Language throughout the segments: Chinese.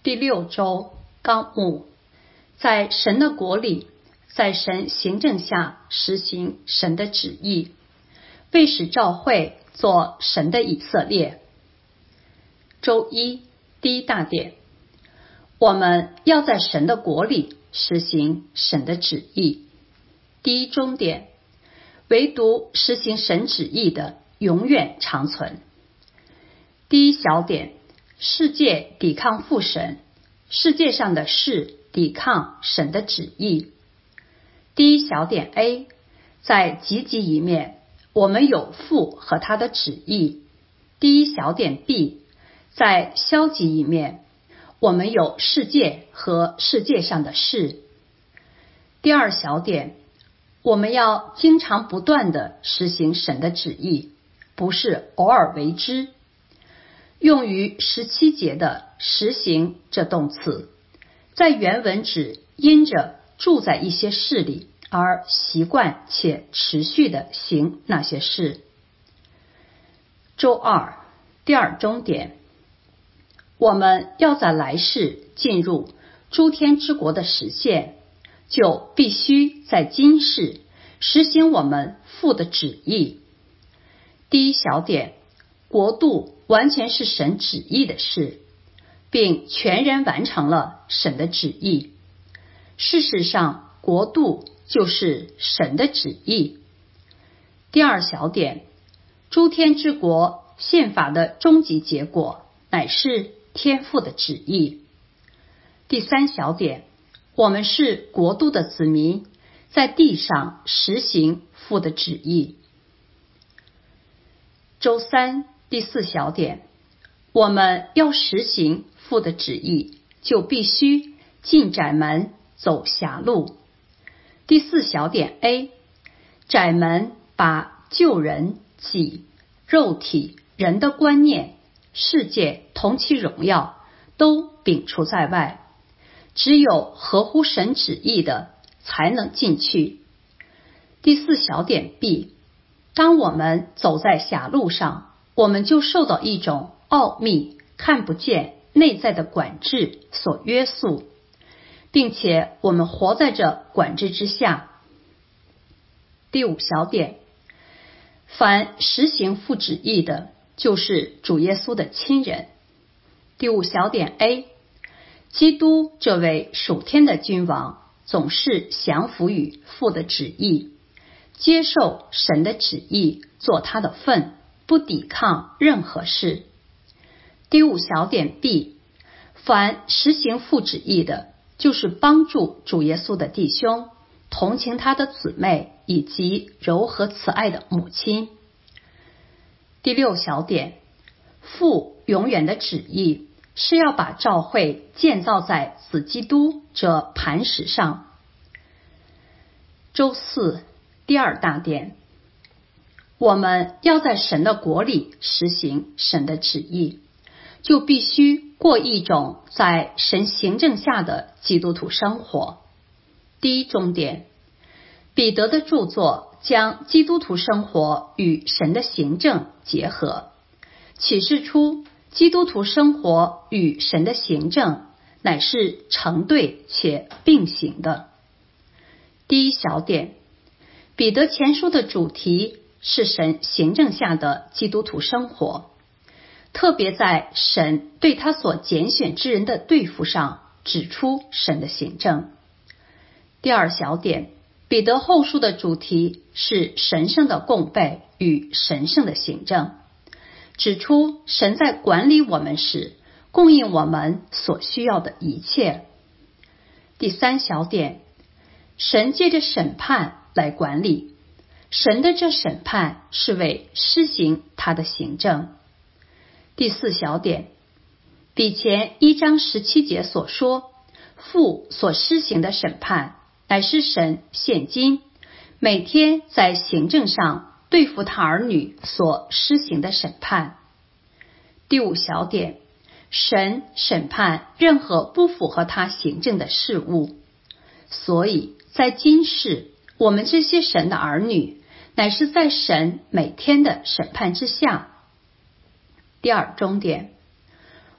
第6周纲目，在神的国里，在神行政下实行神的旨意，为使召会做神的以色列。周一第一大点，我们要在神的国里实行神的旨意。第一中点，唯独实行神旨意的永远长存。第一小点，世界抵抗父神，世界上的事抵抗神的旨意。第一小点 A， 在积极一面，我们有父和他的旨意。第一小点 B， 在消极一面，我们有世界和世界上的事。第二小点，我们要经常不断地实行神的旨意，不是偶尔为之。用于17节的实行这动词，在原文指因着住在一些事里而习惯且持续地行那些事。周二第二中点，我们要在来世进入诸天之国的实现，就必须在今世实行我们父的旨意。第一小点，国度完全是神旨意的事，并全然完成了神的旨意。事实上，国度就是神的旨意。第二小点，诸天之国宪法的终极结果乃是天父的旨意。第三小点，我们是国度的子民，在地上实行父的旨意。周三第四小点，我们要实行父的旨意，就必须进窄门，走狭路。第四小点 A， 窄门把旧人、己、肉体、人的观念、世界同其荣耀都摒除在外，只有合乎神旨意的才能进去。第四小点 B， 当我们走在狭路上，我们就受到一种奥秘、看不见、内在的管制所约束，并且我们活在这管制之下。第五小点，凡实行父旨意的，就是主耶稣的亲人。第五小点 A， 基督这位属天的君王总是降服于父的旨意，接受神的旨意做他的份，不抵抗任何事。第五小点 B， 凡实行父旨意的，就是帮助主耶稣的弟兄，同情他的姊妹，以及柔和慈爱的母亲。第六小点，父永远的旨意是要把召会建造在子基督这磐石上。周四第二大点，我们要在神的国里实行神的旨意，就必须过一种在神行政下的基督徒生活。第一中点，彼得的著作将基督徒生活与神的行政结合，启示出基督徒生活与神的行政乃是成对且并行的。第一小点，彼得前书的主题是神行政下的基督徒生活，特别在神对他所拣选之人的对付上指出神的行政。第二小点，彼得后书的主题是神圣的供备与神圣的行政，指出神在管理我们时供应我们所需要的一切。第三小点，神借着审判来管理，神的这审判是为施行他的行政。第四小点，比前1章17节所说，父所施行的审判乃是神现今每天在行政上对付他儿女所施行的审判。第五小点，神审判任何不符合他行政的事物，所以在今世，我们这些神的儿女乃是在神每天的审判之下。第二中点，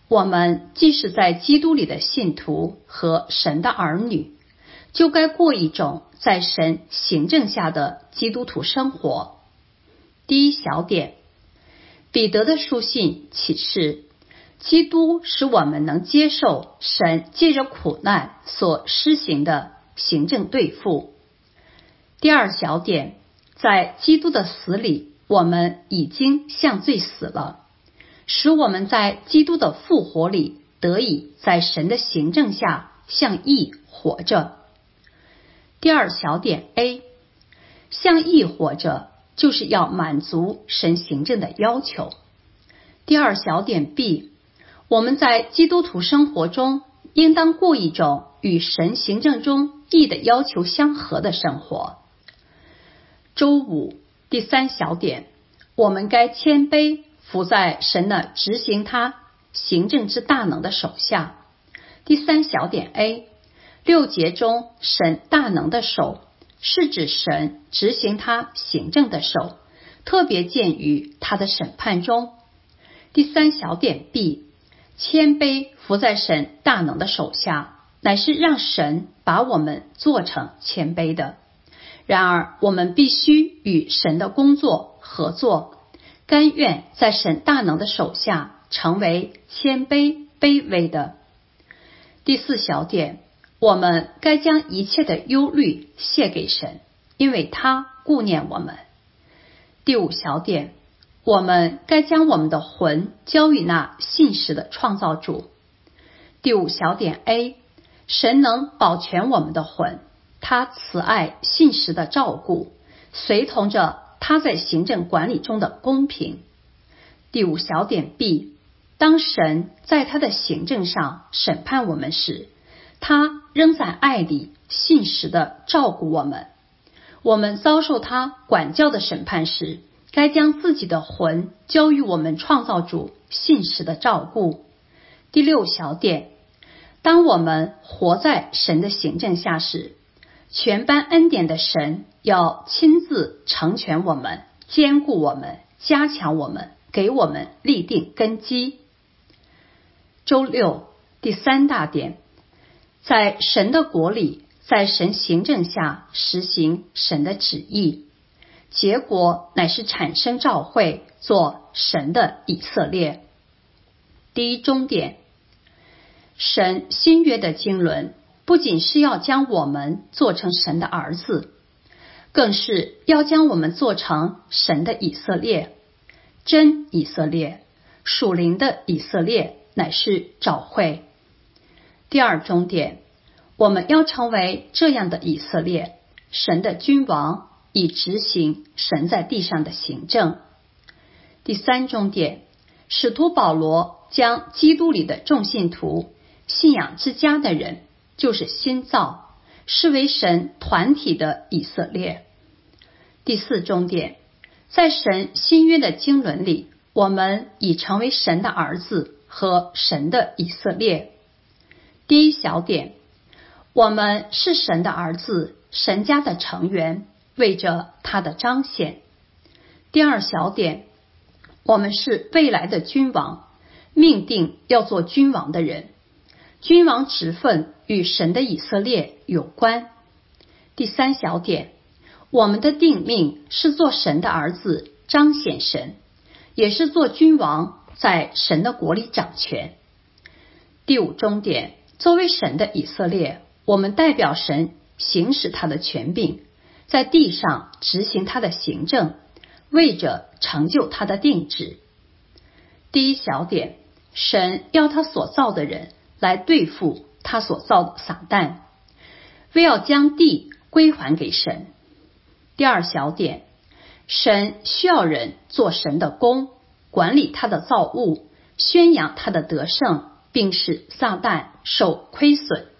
我们既是在基督里的信徒和神的儿女，就该过一种在神行政下的基督徒生活。第一小点，彼得的书信启示，基督使我们能接受神借着苦难所施行的行政对付。第二小点，在基督的死里，我们已经向罪死了，使我们在基督的复活里得以在神的行政下向义活着。第二小点 A， 向义活着就是要满足神行政的要求。第二小点 B， 我们在基督徒生活中应当过一种与神行政中义的要求相合的生活。周五，第三小点，我们该谦卑服在神那执行他行政之大能的手下。第三小点 A， 六节中神大能的手是指神执行他行政的手，特别见于他的审判中。第三小点 B， 谦卑服在神大能的手下，乃是让神把我们做成谦卑的。然而我们必须与神的工作合作，甘愿在神大能的手下成为谦卑卑微的。第四小点，我们该将一切的忧虑卸给神，因为他顾念我们。第五小点，我们该将我们的魂交与那信实的创造主。第五小点 A， 神能保全我们的魂，他慈爱信实的照顾，随同着他在行政管理中的公平。第五小点 B， 当神在他的行政上审判我们时，他仍在爱里信实的照顾我们。我们遭受他管教的审判时，该将自己的魂交予我们创造主信实的照顾。第六小点，当我们活在神的行政下时，全般恩典的神要亲自成全我们，坚固我们，加强我们，给我们立定根基。周六，第三大点，在神的国里，在神行政下实行神的旨意，结果乃是产生召会，做神的以色列。第一终点，神新约的经纶不仅是要将我们做成神的儿子，更是要将我们做成神的以色列。真以色列，属灵的以色列，乃是召会。第二终点，我们要成为这样的以色列，神的君王，以执行神在地上的行政。第三终点，使徒保罗将基督里的众信徒，信仰之家的人，就是新造，视为神团体的以色列。第四终点，在神新约的经纶里，我们已成为神的儿子和神的以色列。第一小点，我们是神的儿子，神家的成员，为着他的彰显。第二小点，我们是未来的君王，命定要做君王的人，君王职分与神的以色列有关。第三小点，我们的定命是做神的儿子，彰显神，也是做君王，在神的国里掌权。第五终点，作为神的以色列，我们代表神行使他的权柄，在地上执行他的行政，为着成就他的定旨。第一小点，神要他所造的人来对付他所造的撒旦，为要将地归还给神。第二小点，神需要人做神的工，管理他的造物，宣扬他的得胜，并使撒旦受亏损。